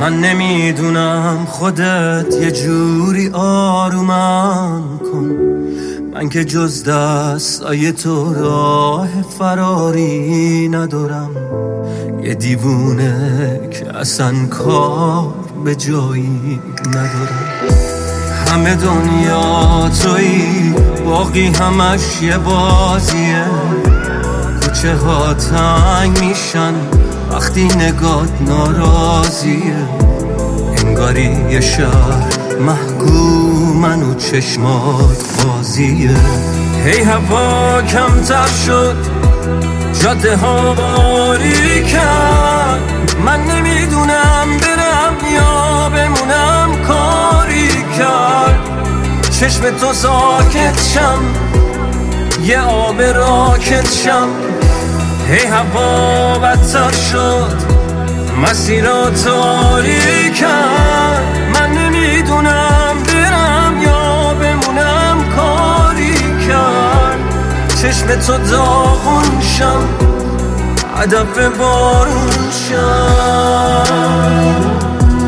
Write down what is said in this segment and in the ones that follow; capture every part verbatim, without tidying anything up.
من نمیدونم خودت یه جوری آرومم کن، من که جز دستای تو راه فراری ندارم. یه دیوونه که اصلا کار به جایی ندارم. همه دنیا تویی، باقی همش یه بازیه. کوچه ها تنگ میشن وقتی نگات ناراضیه. انگاری یه شهر محکومن و چشمات بازیه. هی هوا کمتر شد، جاده ها باریکن، من نمیدونم برم یا بمونم. کاری کرد چشم تو ساکت شم، یه آب راکت شم. هی هوا بدتر شد، مسیرات تاریکن، من نمیدونم برم یا بمونم. کاری کرد چشم تو داغون شم، هدف بارون شم.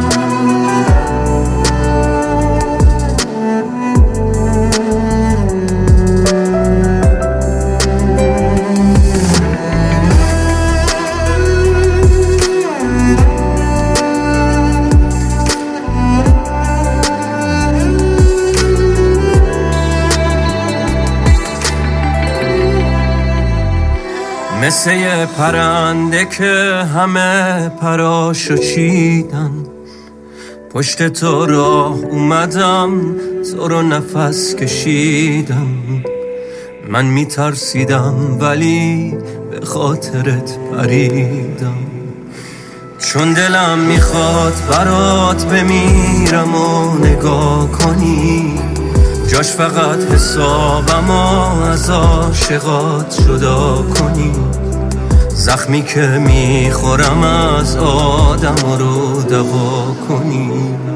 مثل یه پرنده که همه پراشو چیدن، پشت تو راه اومدم، تو رو نفس کشیدم. من میترسیدم ولی به خاطرت پریدم، چون دلم میخواد برات بمیرم و نگاه کنی. جاش فقط حسابم از عاشقات جدا کنی. زخمی که میخورم از آدم رو دوا کنی.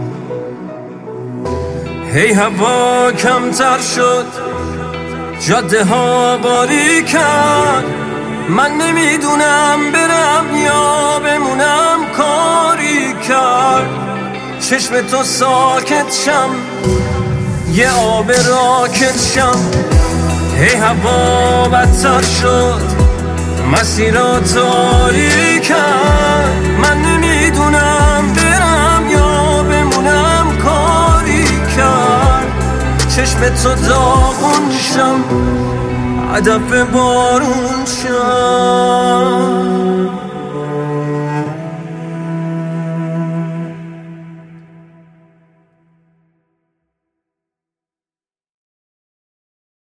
هی هوا کمتر شد، جاده ها باریکن، من نمیدونم برم یا بمونم. کاری کرد چشم تو ساکت شم، یه آب راکت شم. هی هوا بدتر شد، مسیرات تاریکن، من نمیدونم برم یا بمونم. کاری کرد چشم تو داغون شم، هدف بارون شم.